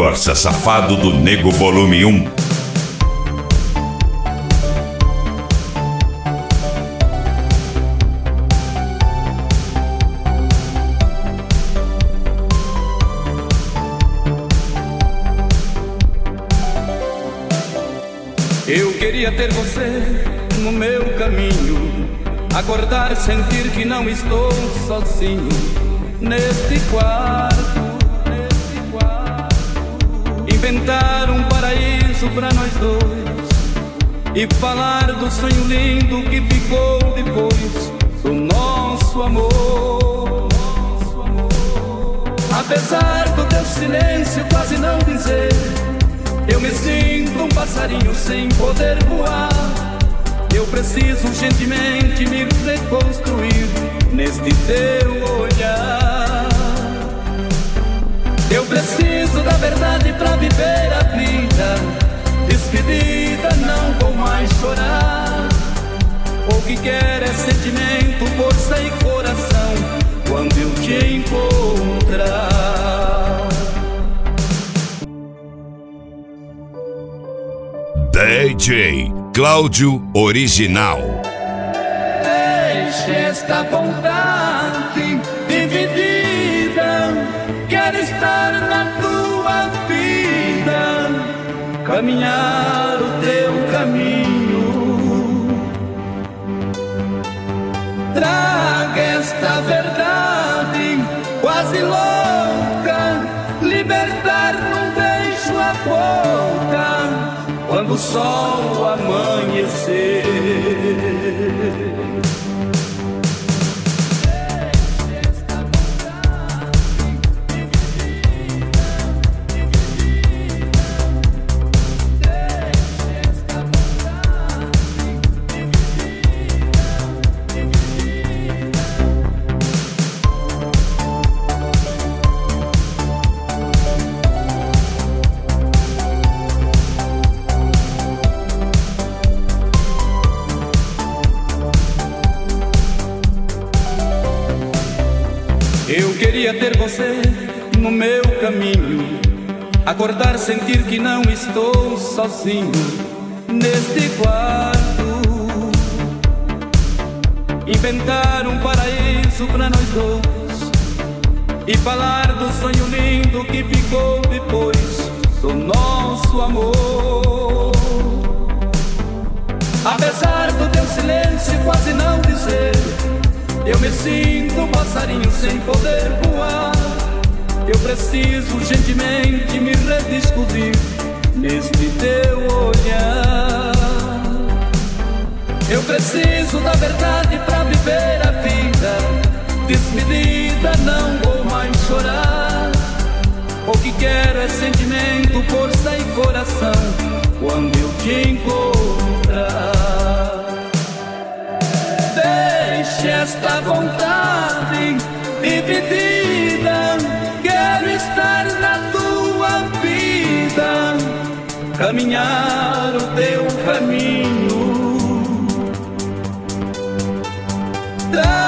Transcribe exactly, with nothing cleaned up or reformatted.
Força Safado do Nego Volume um. Eu queria ter você no meu caminho, acordar, sentir que não estou sozinho neste quarto, neste quarto. Inventar um paraíso pra nós dois e falar do sonho lindo que ficou depois do nosso amor. Apesar do teu silêncio quase não dizer, eu me sinto um passarinho sem poder voar. Eu preciso urgentemente me reconstruir neste teu olhar. Eu preciso da verdade pra viver a vida. Despedida, não vou mais chorar. O que quer é sentimento, força e coração quando eu te encontrar. D J Cláudio Original. Deixe esta vontade dividida. Quero estar na tua vida, caminhar o teu caminho. Traga esta verdade quase louca, libertar num beijo a boca quando o sol amanhecer. Eu queria ter você no meu caminho, acordar, sentir que não estou sozinho neste quarto. Inventar um paraíso pra nós dois e falar do sonho lindo que ficou depois do nosso amor. Apesar do teu silêncio quase não dizer, eu me sinto um passarinho sem poder voar. Eu preciso urgentemente me redescobrir neste teu olhar. Eu preciso da verdade pra viver a vida. Despedida, não vou mais chorar. O que quero é sentimento, força e coração quando eu te encontrar. Deixe esta vontade dividida. Quero estar na tua vida, caminhar o teu caminho. Tra